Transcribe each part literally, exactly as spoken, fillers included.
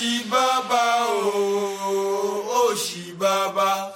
She Baba, oh, oh, she Baba.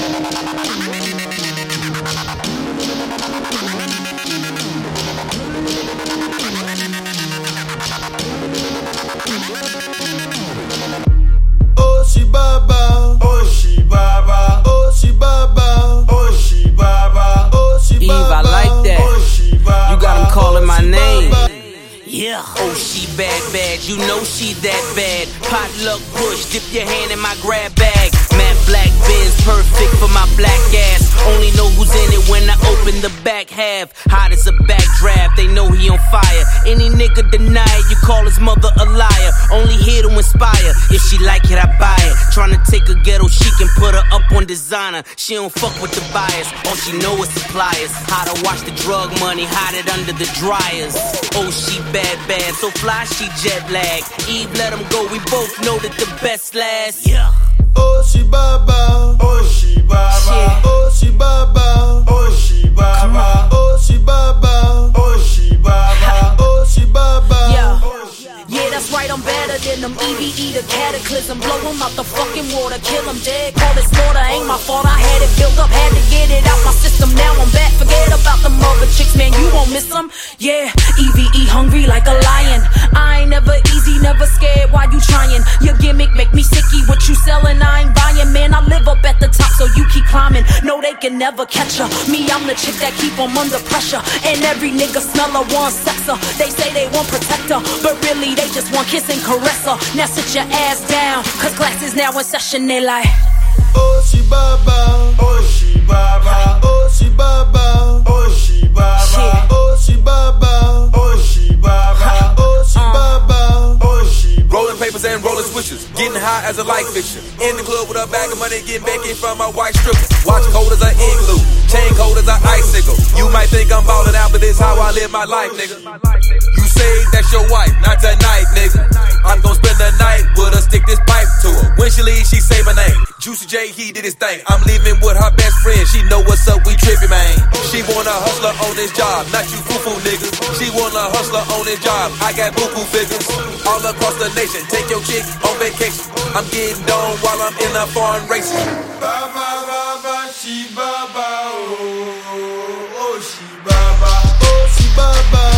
Oh, she Baba, oh, she Baba, oh, she Baba, oh, she Baba, oh, she Baba. Eve, I like that. Oh, she Baba, you got him calling my name. Baba. Yeah. Oh, she bad, bad. You know she that bad. Potluck push, dip your hand in my grab bag. Matte black Benz, perfect for my black ass. Only know who's in it when I open the back half. Hot as a backdraft, they know he on fire. Any nigga deny it, you call his mother a liar. Only here to inspire. If she like it, I buy it. Tryna take a ghetto chic and put her up on designer. She don't fuck with the buyers. All she know is suppliers. How to watch the drug money, hide it under the dryers. Oh, she bad, bad, so fly, she jet lag. Eve, let him go, we both know that the best last. Yeah. Oh, she Baba, oh, she Baba, Yeah. oh, she Baba, oh, she Baba, oh, she Baba, oh, she Baba, oh, she Baba. Yeah. Yeah, that's right, I'm better than them. E V E, the cataclysm. Blow him out the fucking water, kill him dead. Call it slaughter, ain't my fault. I had it built up, had to get it out my system. Now I'm back, forget about them other chicks, man, you won't miss them. Yeah, E V E, hungry like a lion. I ain't never easy, never scared, why you trying? Your gimmick make me sicky, what you selling, I ain't buying. Man, I live up at the top, so you keep climbing. No, they can never catch her. Me, I'm the chick that keep them under pressure. And every nigga smell her, want sex her. They say they want protect her, but really they just want kiss and caress her. Now sit your ass down, cause class is now in session. They like, oh, she Baba, oh, she Baba, oh, she Baba, oh, she Baba, oh, she Baba, oh, she Baba, oh, she Baba, oh, she Baba. Rolling papers and rolling switches, getting high as a light fixture. In the club with a bag of money, getting back in from my white stripper. Watch cold as an igloo, chain cold as an icicle. You might think I'm ballin' out, but this how I live my life, nigga. You say that's your wife, not tonight, nigga. I'm gon' spend the night with her, stick this pipe to her. When she leaves, she say my name. Juicy J, he did his thing. I'm leaving with her best friend, she know what's up, we trippin', man. She want a hustler on this job, not you foo-foo niggas. She want a hustler on this job, I got buku figures. All across the nation, take your chick on vacation. I'm getting down while I'm in a foreign race. Baba, Baba, she Baba, oh, oh, she Baba, oh, she Baba.